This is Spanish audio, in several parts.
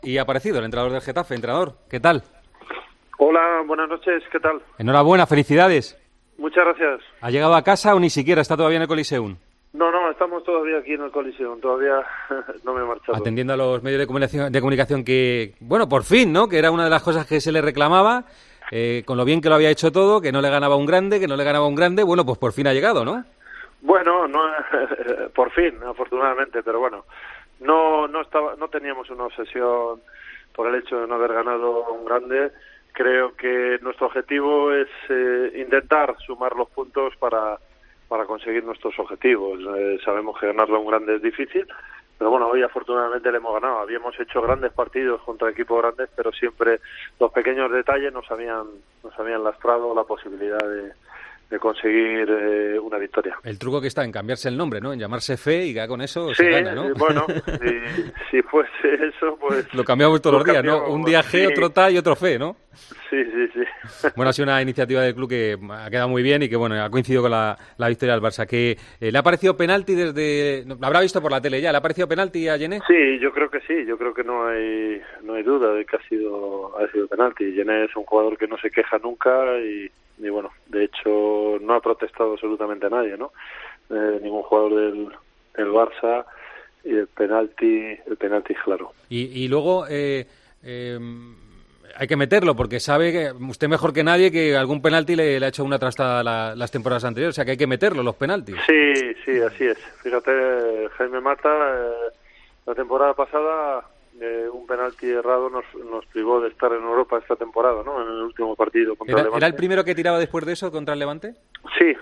Y ha aparecido el entrenador del Getafe. Entrenador, ¿qué tal? Hola, buenas noches, ¿qué tal? Enhorabuena, felicidades. Muchas gracias. ¿Ha llegado a casa o ni siquiera está todavía en el Coliseum? No, estamos todavía aquí en el Coliseum, todavía no me he marchado. Atendiendo a los medios de comunicación que, bueno, por fin, ¿no? Que era una de las cosas que se le reclamaba, con lo bien que lo había hecho todo, que no le ganaba un grande, bueno, pues por fin ha llegado, ¿no? Bueno, no, por fin, afortunadamente, pero bueno, no teníamos una obsesión por el hecho de no haber ganado un grande. Creo que nuestro objetivo es intentar sumar los puntos para conseguir nuestros objetivos. Sabemos que ganarlo a un grande es difícil, pero bueno, hoy afortunadamente le hemos ganado. Habíamos hecho grandes partidos contra equipos grandes, pero siempre los pequeños detalles nos habían lastrado la posibilidad de conseguir una victoria. El truco que está en cambiarse el nombre, ¿no? En llamarse Fe y ya con eso se gana, ¿no? Bueno, si fuese eso, pues... Lo cambiamos todos los días, ¿no? Un día G, sí. Otro Ta y otro Fe, ¿no? Sí. Bueno, ha sido una iniciativa del club que ha quedado muy bien y que, bueno, ha coincidido con la victoria del Barça. Que ¿le ha parecido penalti desde...? Lo habrá visto por la tele ya. ¿Le ha parecido penalti a Yené? Sí, yo creo que sí. Yo creo que no hay duda de que ha sido penalti. Yené es un jugador que no se queja nunca y bueno, de hecho no ha protestado absolutamente a nadie, ¿no? Ningún jugador del Barça, y el penalti es claro. Y luego hay que meterlo porque sabe que usted mejor que nadie que algún penalti le ha hecho una trastada las temporadas anteriores, o sea que hay que meterlo, los penaltis. Sí, así es. Fíjate, Jaime Mata, la temporada pasada un penalti errado nos privó de estar en Europa esta temporada, ¿no? En el último partido contra el Levante. ¿Era el primero que tiraba después de eso contra el Levante? Sí.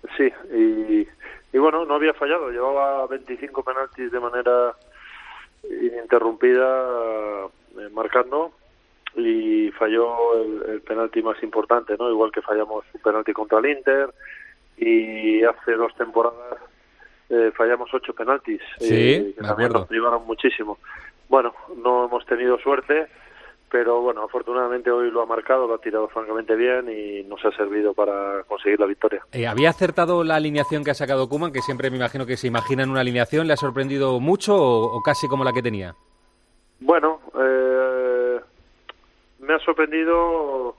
Y bueno, no había fallado. Llevaba 25 penaltis de manera ininterrumpida marcando y falló el penalti más importante, ¿no? Igual que fallamos un penalti contra el Inter y hace 2 temporadas fallamos 8 penaltis. Sí, que me también acuerdo. nos privaron muchísimo. Bueno, no hemos tenido suerte, pero bueno, afortunadamente hoy lo ha marcado, lo ha tirado francamente bien y nos ha servido para conseguir la victoria. ¿Había acertado la alineación que ha sacado Koeman, que siempre me imagino que se imagina en una alineación? ¿Le ha sorprendido mucho o casi como la que tenía? Bueno, me ha sorprendido,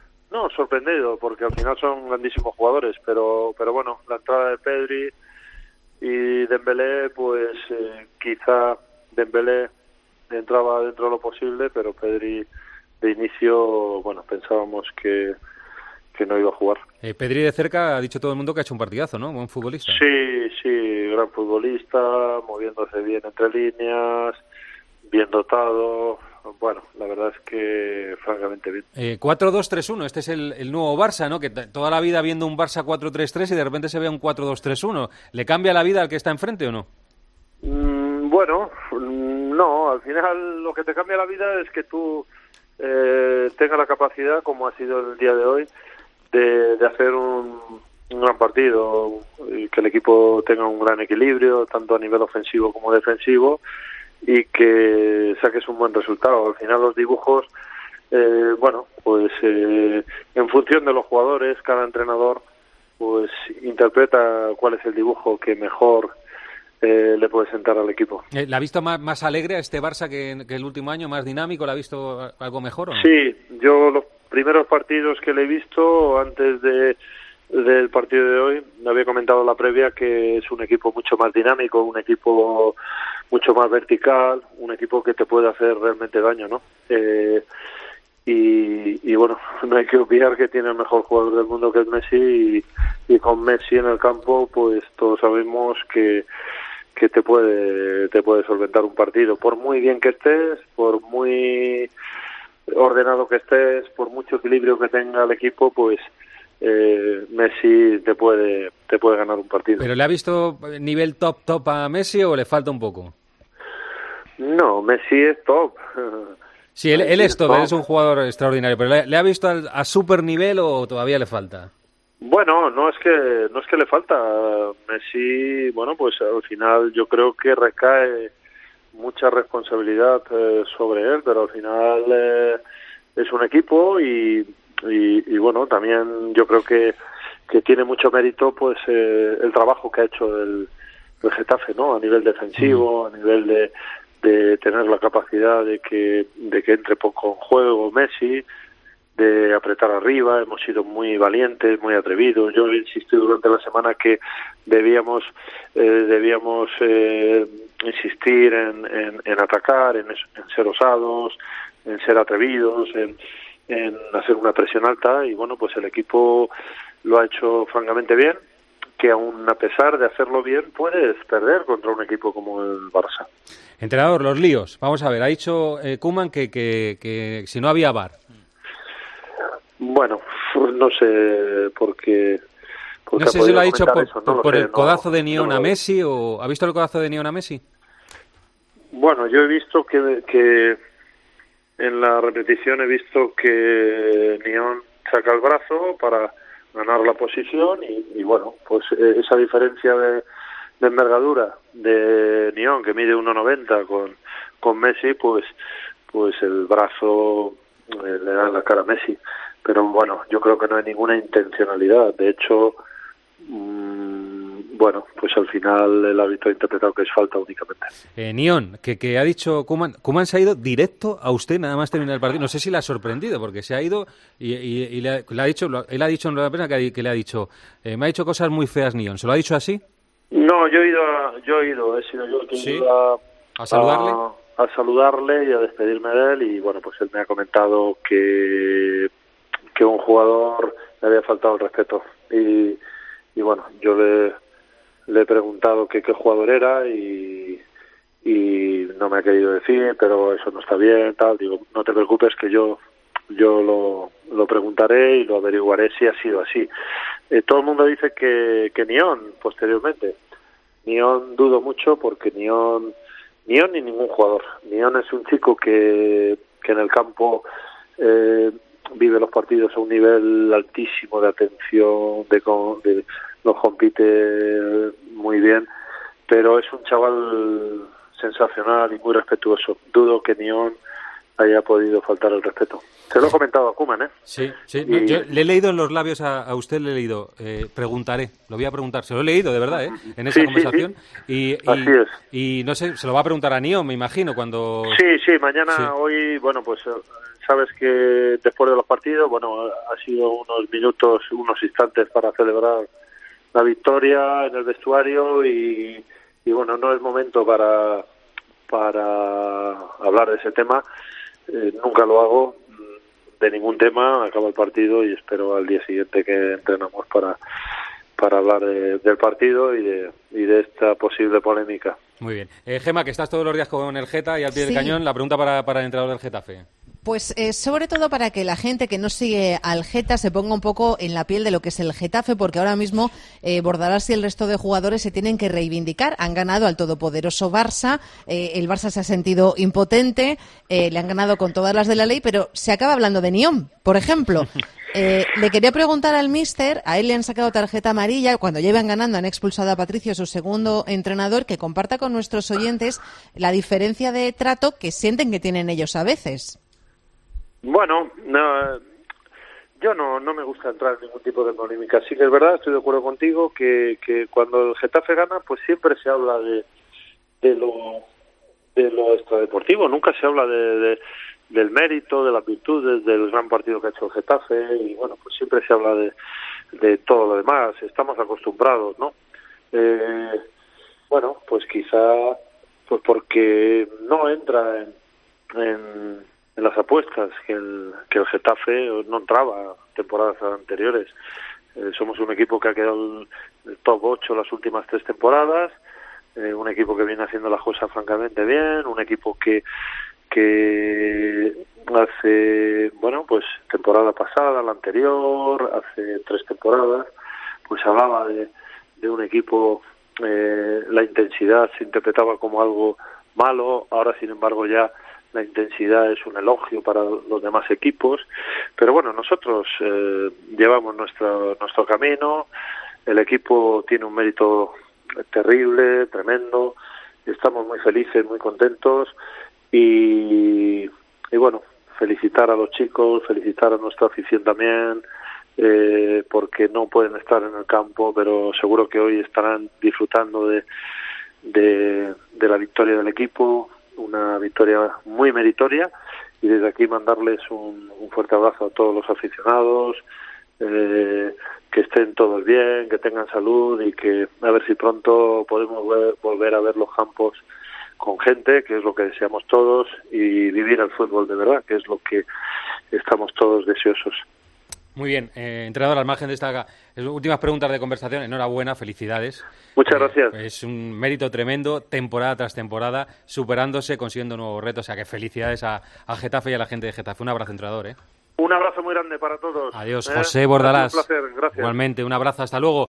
porque al final son grandísimos jugadores, pero bueno, la entrada de Pedri y Dembélé, pues quizá Dembélé entraba dentro de lo posible, pero Pedri de inicio, bueno, pensábamos que no iba a jugar. Pedri de cerca ha dicho todo el mundo que ha hecho un partidazo, ¿no? Buen futbolista. Sí, gran futbolista, moviéndose bien entre líneas, bien dotado. Bueno, la verdad es que francamente bien. 4-2-3-1, este es el nuevo Barça, ¿no? Que toda la vida viendo un Barça 4-3-3 y de repente se ve un 4-2-3-1. ¿Le cambia la vida al que está enfrente o no? Bueno, no, al final lo que te cambia la vida es que tú tengas la capacidad, como ha sido el día de hoy, de hacer un gran partido y que el equipo tenga un gran equilibrio, tanto a nivel ofensivo como defensivo, y que saques un buen resultado. Al final los dibujos, bueno, pues en función de los jugadores, cada entrenador pues interpreta cuál es el dibujo que mejor le puede sentar al equipo. ¿La ha visto más alegre a este Barça que el último año, más dinámico? ¿La ha visto algo mejor o no? Sí, yo los primeros partidos que le he visto antes del partido de hoy, me había comentado en la previa que es un equipo mucho más dinámico, un equipo mucho más vertical, un equipo que te puede hacer realmente daño, ¿no? Y bueno, no hay que olvidar que tiene el mejor jugador del mundo, que es Messi, y con Messi en el campo, pues todos sabemos que te puede solventar un partido. Por muy bien que estés, por muy ordenado que estés, por mucho equilibrio que tenga el equipo, pues Messi te puede ganar un partido. ¿Pero le ha visto nivel top a Messi o le falta un poco? No, Messi es top. Sí, él es top, él es un jugador extraordinario, pero ¿le ha visto a super nivel o todavía le falta? Bueno, no es que le falta. Messi, bueno, pues al final yo creo que recae mucha responsabilidad sobre él, pero al final es un equipo y bueno, también yo creo que tiene mucho mérito pues el trabajo que ha hecho el Getafe, ¿no? A nivel defensivo, a nivel de tener la capacidad de que entre poco en juego Messi, de apretar arriba. Hemos sido muy valientes, muy atrevidos. Yo he insistido durante la semana que debíamos insistir en atacar, en ser osados, en ser atrevidos, en hacer una presión alta, y bueno, pues el equipo lo ha hecho francamente bien, que aún a pesar de hacerlo bien puedes perder contra un equipo como el Barça. Entrenador, los líos. Vamos a ver, ha dicho Koeman que si no había VAR. Bueno, no sé por qué. No sé si lo ha dicho por el codazo de Nión a Messi, o ¿ha visto el codazo de Nión a Messi? Bueno, yo he visto que en la repetición he visto que Nión saca el brazo para ganar la posición y bueno, pues esa diferencia de envergadura de Nión, que mide 1,90 con Messi, pues el brazo le da en la cara a Messi. Pero bueno, yo creo que no hay ninguna intencionalidad. De hecho, bueno, pues al final el árbitro ha interpretado que es falta únicamente. Nión, que ha dicho Koeman se ha ido directo a usted nada más terminar el partido. No sé si le ha sorprendido, porque se ha ido y le ha dicho, él ha dicho en la prensa que le ha dicho, me ha dicho cosas muy feas Nión. ¿Se lo ha dicho así? No, he sido yo el que ¿Sí? iba ¿A saludarle? A saludarle y a despedirme de él, y bueno, pues él me ha comentado que un jugador le había faltado el respeto, y bueno, yo le he preguntado qué jugador era y no me ha querido decir, pero eso no está bien, tal. Digo, no te preocupes, que yo lo preguntaré y lo averiguaré si ha sido así. Todo el mundo dice que Nión posteriormente. Nión dudo mucho, porque Nión ni ningún jugador. Nión es un chico que en el campo vive los partidos a un nivel altísimo de atención, los compite muy bien, pero es un chaval sensacional y muy respetuoso. Dudo que Nión haya podido faltar el respeto. Se lo he comentado a Koeman, ¿eh? Sí. No, yo le he leído en los labios a usted, le he leído, preguntaré, lo voy a preguntar, se lo he leído de verdad, en esa conversación. Sí. Así es. Y no sé, se lo va a preguntar a Nión, me imagino, cuando... Sí, mañana, hoy, bueno, pues sabes que después de los partidos, bueno, ha sido unos minutos, unos instantes para celebrar la victoria en el vestuario y bueno, no es momento para hablar de ese tema. Nunca lo hago de ningún tema. Acaba el partido y espero al día siguiente que entrenamos para hablar del partido y de esta posible polémica. Muy bien. Gemma, que estás todos los días con el Geta y al pie del cañón, la pregunta para el entrenador del Getafe. Pues sobre todo para que la gente que no sigue al Geta se ponga un poco en la piel de lo que es el Getafe, porque ahora mismo Bordalás y el resto de jugadores se tienen que reivindicar. Han ganado al todopoderoso Barça, el Barça se ha sentido impotente, le han ganado con todas las de la ley, pero se acaba hablando de Nión, por ejemplo. Le quería preguntar al míster, a él le han sacado tarjeta amarilla, cuando llevan ganando han expulsado a Patricio, su segundo entrenador, que comparta con nuestros oyentes la diferencia de trato que sienten que tienen ellos a veces. Bueno, yo no me gusta entrar en ningún tipo de polémica. Sí que es verdad, estoy de acuerdo contigo, que cuando el Getafe gana, pues siempre se habla de lo extradeportivo, nunca se habla del mérito, de las virtudes, del gran partido que ha hecho el Getafe, y bueno, pues siempre se habla de todo lo demás. Estamos acostumbrados, ¿no? Bueno, pues quizá pues porque no entra en las apuestas que el Getafe no entraba temporadas anteriores. Somos un equipo que ha quedado en el top 8 las últimas 3 temporadas, un equipo que viene haciendo las cosas francamente bien, un equipo que hace, bueno, pues temporada pasada, la anterior, hace 3 temporadas, pues hablaba de un equipo, la intensidad se interpretaba como algo malo. Ahora, sin embargo, ya la intensidad es un elogio para los demás equipos. Pero bueno, nosotros llevamos nuestro camino. El equipo tiene un mérito terrible, tremendo. Estamos muy felices, muy contentos y bueno, felicitar a los chicos, felicitar a nuestra afición también, porque no pueden estar en el campo, pero seguro que hoy estarán disfrutando de la victoria del equipo. una victoria muy meritoria, y desde aquí mandarles un fuerte abrazo a todos los aficionados, que estén todos bien, que tengan salud, y que a ver si pronto podemos volver a ver los campos con gente, que es lo que deseamos todos, y vivir el fútbol de verdad, que es lo que estamos todos deseosos. Muy bien, entrenador, al margen de estas últimas preguntas de conversación, enhorabuena, felicidades. Muchas gracias. Es un mérito tremendo, temporada tras temporada, superándose, consiguiendo nuevos retos, o sea que felicidades a Getafe y a la gente de Getafe. Un abrazo, entrenador. Un abrazo muy grande para todos. Adiós, José Bordalás. Un placer, gracias. Igualmente, un abrazo, hasta luego.